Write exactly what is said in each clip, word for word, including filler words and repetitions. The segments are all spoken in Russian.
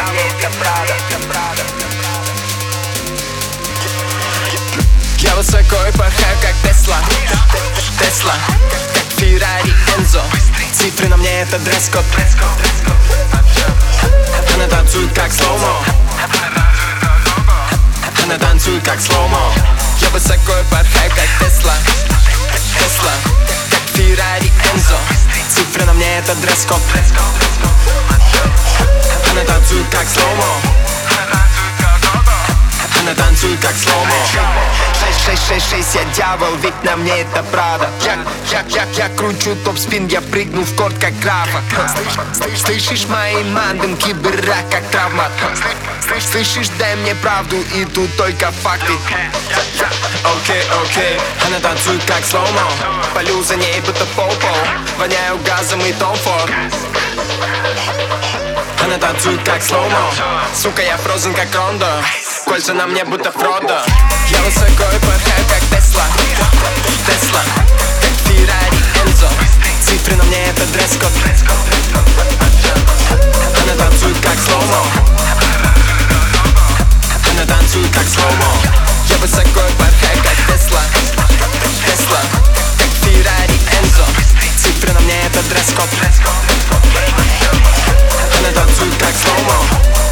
Я высоко и порхаю, как Тесла, Тесла, как Феррари Энзо. Цифры на мне — это дресс-код. Она танцует, как слоумо. Она танцует, как слоумо. Я высоко и порхаю, как Тесла, Тесла, как Феррари Энзо. Цифры на мне — это дресс-код. Она танцует, как слоумо. Она танцует, как слоумо. Шесть, шесть, шесть, шесть, я дьявол, ведь на мне это Прада. Я, я, я, я кручу топ-спин, я прыгну в корт, как Рафа. Слышишь мои мандынки, быра, как травмат. Слышишь, дай мне правду, и тут только факты. Окей, окей, она танцует, как слоумо. Полю за ней, будто попо. Воняю газом и Том Форд. Она танцует, как слоумо. Сука, я фрозен, как Рондо. Кольца на мне, будто Фродо. Я высоко и порхаю, как Тесла, Тесла, как Феррари Энзо. Цифры на мне — это дресс-код. Она танцует, как слоумо. Она танцует, как слоумо. Я высоко и порхаю, как Тесла, Тесла, как Феррари Энзо. Цифры на мне — это дресс-код. Она танцует, как слоумо.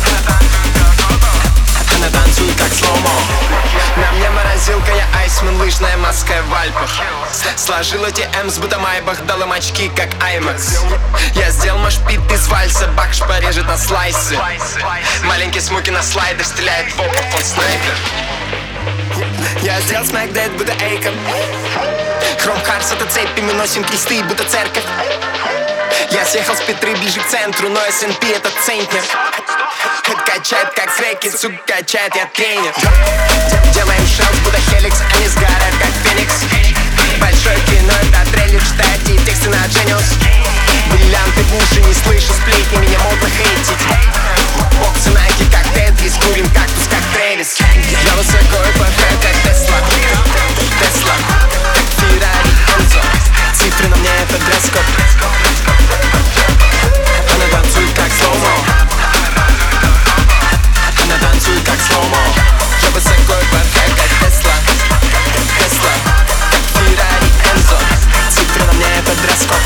Она танцует, как слоумо. На мне морозилка, я айсмен, лыжная маска в Альпах. Сложил эти М's, будто Майбах, дал им очки, как Аймакс. Я сделал машпит из вальса, Бакш порежет на слайсы. Маленький смоки на слайдер, стреляет в опа, он снайпер. Я сделал смэкдэд, будто Эйкон. Хром Харс, это цепи, мы носим кресты, будто церковь. Я съехал с Петры ближе к центру, но эс эн пи это центнер. Качает, как рэкет, сука, качает, я тренер. Делаем шанс, будто Хеликс, они сгорают, как Феникс. Большое кино, это трейлер, читайте тексты на Genius. Бриллианты в уши, не слышу сплетни, меня модно хейтить. Боксы Найки, как Тетрис, курим кактус, как Трэвис. Я высоко и порхаю, как Тесла, Тесла, как Феррари Энзо. Цифры на мне — это дресс-код. Она танцует, как слоумо. Она танцует, как слоумо. Я высоко и порхаю, как Тесла, Тесла, как Феррари Энзо. Цифры на мне — это дресс-код.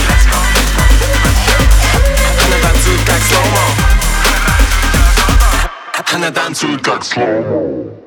Она танцует, как слоумо. Она танцует, как слоумо.